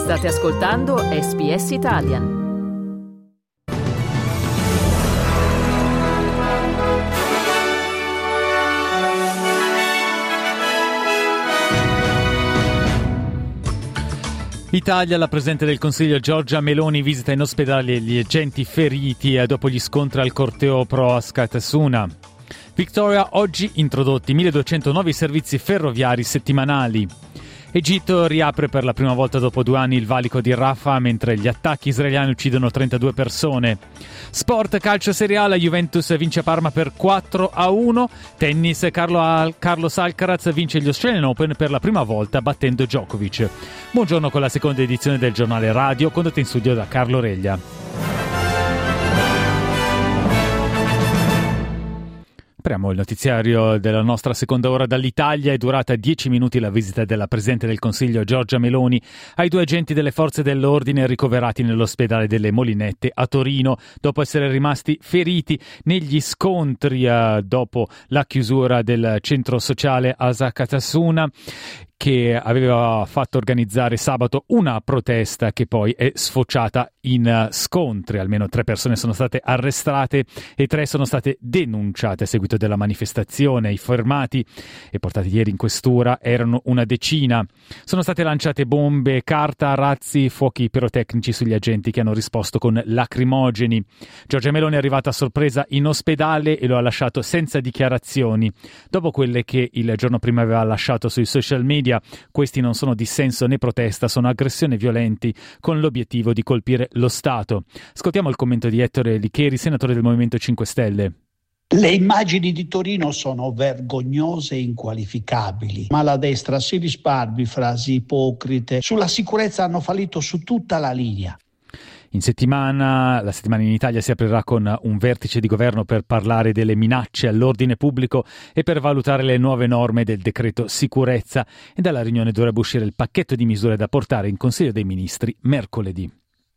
State ascoltando SBS Italian. Italia, la Presidente del Consiglio Giorgia Meloni visita in ospedale gli agenti feriti dopo gli scontri al corteo pro Askatasuna. Victoria, oggi introdotti 1.200 nuovi servizi ferroviari settimanali. Egitto riapre per la prima volta dopo 2 anni il valico di Rafah mentre gli attacchi israeliani uccidono 32 persone. Sport, calcio Serie A, la Juventus vince a Parma per 4-1. Tennis, Carlos Alcaraz vince gli Australian Open per la prima volta battendo Djokovic. Buongiorno con la seconda edizione del giornale radio, condotto in studio da Carlo Reglia. Apriamo il notiziario della nostra seconda ora dall'Italia. È durata 10 minuti la visita della Presidente del Consiglio Giorgia Meloni ai 2 agenti delle forze dell'ordine ricoverati nell'ospedale delle Molinette a Torino dopo essere rimasti feriti negli scontri dopo la chiusura del centro sociale Askatasuna, che aveva fatto organizzare sabato una protesta che poi è sfociata in scontri. Almeno 3 persone sono state arrestate e 3 sono state denunciate a seguito della manifestazione. I fermati e portati ieri in questura erano una decina. Sono state lanciate bombe, carta, razzi, fuochi pirotecnici sugli agenti che hanno risposto con lacrimogeni. Giorgia Meloni è arrivata a sorpresa in ospedale e lo ha lasciato senza dichiarazioni. Dopo quelle che il giorno prima aveva lasciato sui social media, questi non sono dissenso né protesta, sono aggressioni violenti con l'obiettivo di colpire lo Stato. Ascoltiamo il commento di Ettore Licheri, senatore del Movimento 5 Stelle. Le immagini di Torino sono vergognose e inqualificabili, ma la destra si risparmi frasi ipocrite. Sulla sicurezza hanno fallito su tutta la linea. La settimana in Italia si aprirà con un vertice di governo per parlare delle minacce all'ordine pubblico e per valutare le nuove norme del decreto sicurezza, e dalla riunione dovrebbe uscire il pacchetto di misure da portare in Consiglio dei Ministri mercoledì.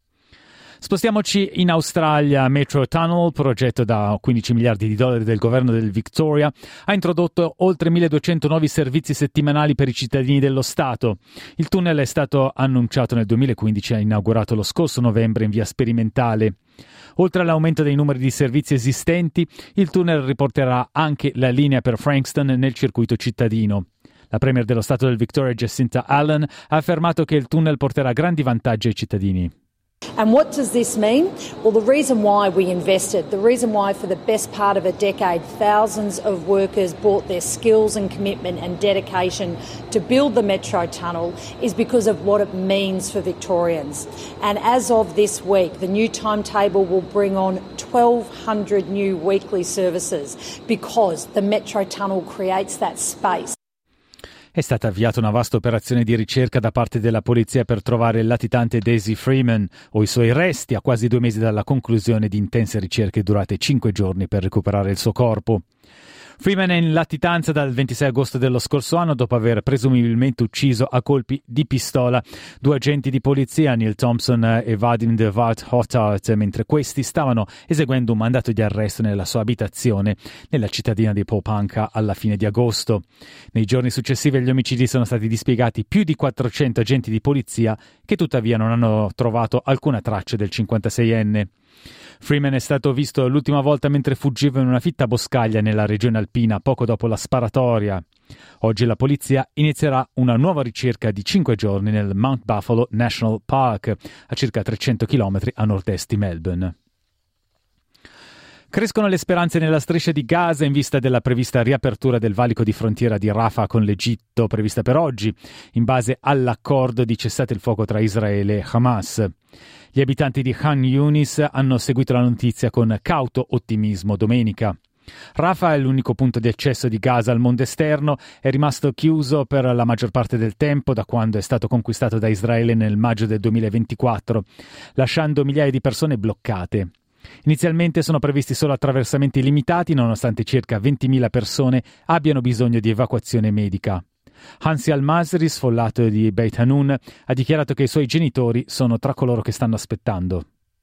Spostiamoci in Australia. Metro Tunnel, progetto da $15 miliardi del governo del Victoria, ha introdotto oltre 1.200 nuovi servizi settimanali per i cittadini dello Stato. Il tunnel è stato annunciato nel 2015 e ha inaugurato lo scorso novembre in via sperimentale. Oltre all'aumento dei numeri di servizi esistenti, il tunnel riporterà anche la linea per Frankston nel circuito cittadino. La Premier dello Stato del Victoria, Jacinta Allen, ha affermato che il tunnel porterà grandi vantaggi ai cittadini. And what does this mean? Well, the reason why we invested, the reason why for the best part of a decade thousands of workers brought their skills and commitment and dedication to build the Metro Tunnel is because of what it means for Victorians. And as of this week, the new timetable will bring on 1,200 new weekly services because the Metro Tunnel creates that space. È stata avviata una vasta operazione di ricerca da parte della polizia per trovare il latitante Daisy Freeman o i suoi resti a quasi 2 mesi dalla conclusione di intense ricerche durate 5 giorni per recuperare il suo corpo. Freeman è in latitanza dal 26 agosto dello scorso anno dopo aver presumibilmente ucciso a colpi di pistola 2 agenti di polizia, Neil Thompson e Vadim de Waard Hottart, mentre questi stavano eseguendo un mandato di arresto nella sua abitazione nella cittadina di Popanka alla fine di agosto. Nei giorni successivi agli omicidi sono stati dispiegati più di 400 agenti di polizia che tuttavia non hanno trovato alcuna traccia del 56enne. Freeman è stato visto l'ultima volta mentre fuggiva in una fitta boscaglia nella regione alpina poco dopo la sparatoria. Oggi la polizia inizierà una nuova ricerca di 5 giorni nel Mount Buffalo National Park, a circa 300 km a nord-est di Melbourne. Crescono le speranze nella striscia di Gaza in vista della prevista riapertura del valico di frontiera di Rafah con l'Egitto, prevista per oggi, in base all'accordo di cessate il fuoco tra Israele e Hamas. Gli abitanti di Khan Yunis hanno seguito la notizia con cauto ottimismo domenica. Rafah è l'unico punto di accesso di Gaza al mondo esterno, è rimasto chiuso per la maggior parte del tempo da quando è stato conquistato da Israele nel maggio del 2024, lasciando migliaia di persone bloccate. Inizialmente sono previsti solo attraversamenti limitati, nonostante circa 20.000 persone abbiano bisogno di evacuazione medica. Hansi Al-Masri, sfollato di Beit Hanun, ha dichiarato che i suoi genitori sono tra coloro che stanno aspettando.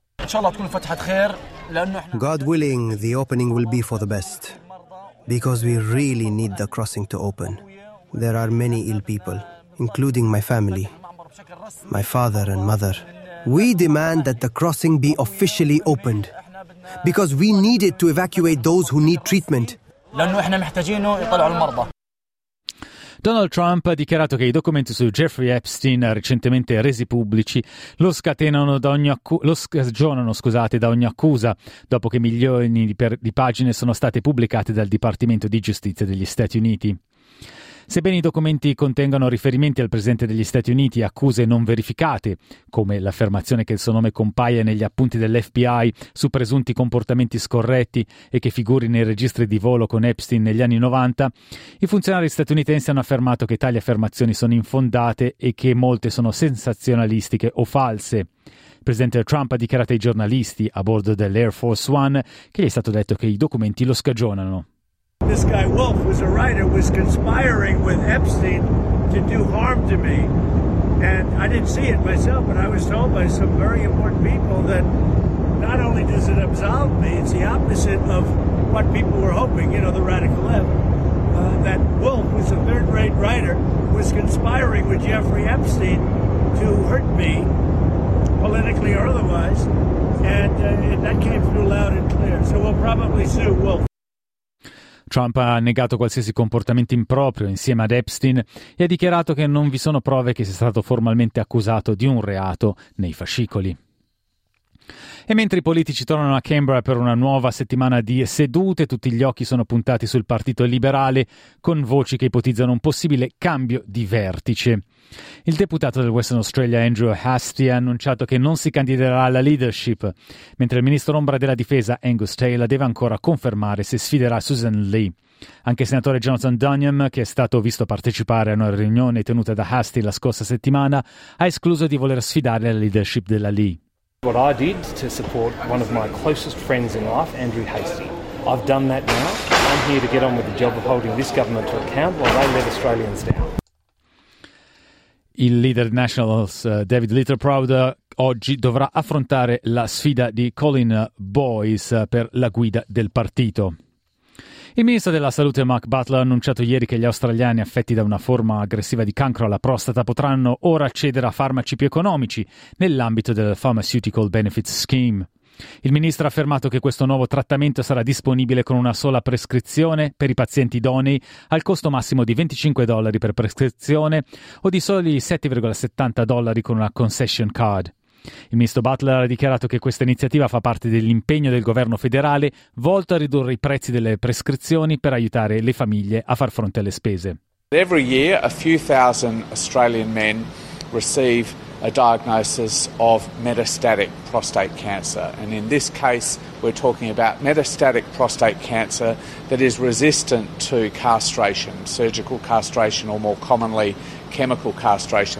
God willing, the opening will be for the best, because we really need the crossing to open. There are many ill people, including my family. my father and mother. We demand that the crossing be officially opened because we need it to evacuate those who need treatment. Donald Trump ha dichiarato che i documenti su Jeffrey Epstein, recentemente resi pubblici, lo scagionano da ogni accusa, dopo che milioni di pagine sono state pubblicate dal Dipartimento di Giustizia degli Stati Uniti. Sebbene i documenti contengano riferimenti al presidente degli Stati Uniti e accuse non verificate, come l'affermazione che il suo nome compaia negli appunti dell'FBI su presunti comportamenti scorretti e che figuri nei registri di volo con Epstein negli anni 90, i funzionari statunitensi hanno affermato che tali affermazioni sono infondate e che molte sono sensazionalistiche o false. Il presidente Trump ha dichiarato ai giornalisti a bordo dell'Air Force One che gli è stato detto che i documenti lo scagionano. This guy Wolf was a writer, was conspiring with Epstein to do harm to me. And I didn't see it myself, but I was told by some very important people that not only does it absolve me, it's the opposite of what people were hoping, you know, the radical left. That Wolf was a third-rate writer, was conspiring with Jeffrey Epstein to hurt me, politically or otherwise. And that came through loud and clear. So we'll probably sue Wolf. Trump ha negato qualsiasi comportamento improprio insieme ad Epstein e ha dichiarato che non vi sono prove che sia stato formalmente accusato di un reato nei fascicoli. E mentre i politici tornano a Canberra per una nuova settimana di sedute, tutti gli occhi sono puntati sul Partito Liberale, con voci che ipotizzano un possibile cambio di vertice. Il deputato del Western Australia Andrew Hastie ha annunciato che non si candiderà alla leadership, mentre il ministro ombra della difesa Angus Taylor deve ancora confermare se sfiderà Susan Lee. Anche il senatore Jonathan Duniam, che è stato visto partecipare a una riunione tenuta da Hastie la scorsa settimana, ha escluso di voler sfidare la leadership della Lee. What I did to support one of my closest friends in life, Andrew Hastie. I've done that now. I'm here to get on with the job of holding this government to account while they let Australians down. Il leader Nationals David Littleproud oggi dovrà affrontare la sfida di Colin Boyce per la guida del partito. Il ministro della Salute Mark Butler ha annunciato ieri che gli australiani affetti da una forma aggressiva di cancro alla prostata potranno ora accedere a farmaci più economici nell'ambito del Pharmaceutical Benefits Scheme. Il ministro ha affermato che questo nuovo trattamento sarà disponibile con una sola prescrizione per i pazienti idonei al costo massimo di $25 per prescrizione o di soli $7,70 con una concession card. Il ministro Butler ha dichiarato che questa iniziativa fa parte dell'impegno del governo federale volto a ridurre i prezzi delle prescrizioni per aiutare le famiglie a far fronte alle spese. Every year a few thousand Australian men receive a diagnosis of metastatic prostate cancer, and in this case we're talking about metastatic prostate cancer that is resistant to castration, surgical castration or more commonly chemical castration.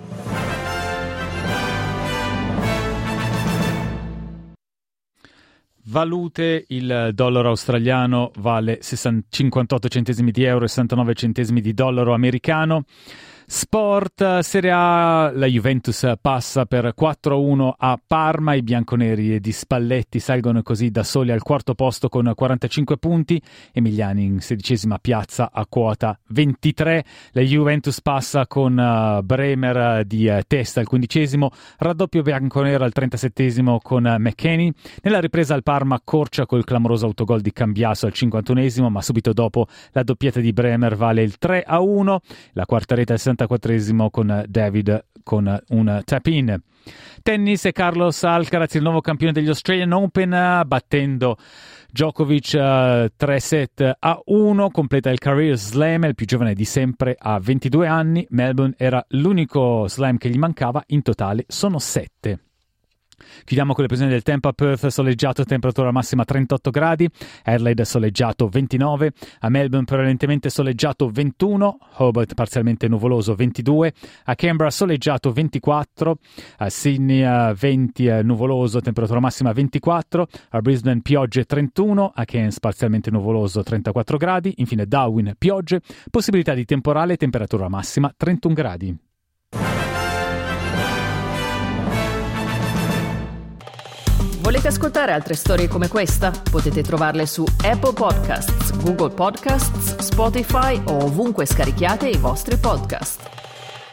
Valute, il dollaro australiano vale 58 centesimi di euro e 69 centesimi di dollaro americano. Sport, Serie A, la Juventus passa per 4-1 a Parma, i bianconeri di Spalletti salgono così da soli al quarto posto con 45 punti, Emiliani in 16ª piazza a quota 23, la Juventus passa con Bremer di testa al 15º, raddoppio bianconero al 37º con McKennie, nella ripresa al Parma accorcia col clamoroso autogol di Cambiaso al 51esimo, ma subito dopo la doppietta di Bremer vale il 3-1, la quarta rete al 64esimo con David con un tap-in. Tennis e Carlos Alcaraz, il nuovo campione degli Australian Open, battendo Djokovic 3-1, completa il career slam, il più giovane di sempre a 22 anni. Melbourne era l'unico slam che gli mancava, in totale sono 7. Chiudiamo con le previsioni del tempo. A Perth soleggiato, temperatura massima 38 gradi, Adelaide soleggiato 29, a Melbourne prevalentemente soleggiato 21, Hobart parzialmente nuvoloso 22, a Canberra soleggiato 24, a Sydney 20 nuvoloso, temperatura massima 24, a Brisbane piogge 31, a Cairns parzialmente nuvoloso 34 gradi, infine Darwin piogge, possibilità di temporale, temperatura massima 31 gradi. Volete ascoltare altre storie come questa? Potete trovarle su Apple Podcasts, Google Podcasts, Spotify o ovunque scarichiate i vostri podcast.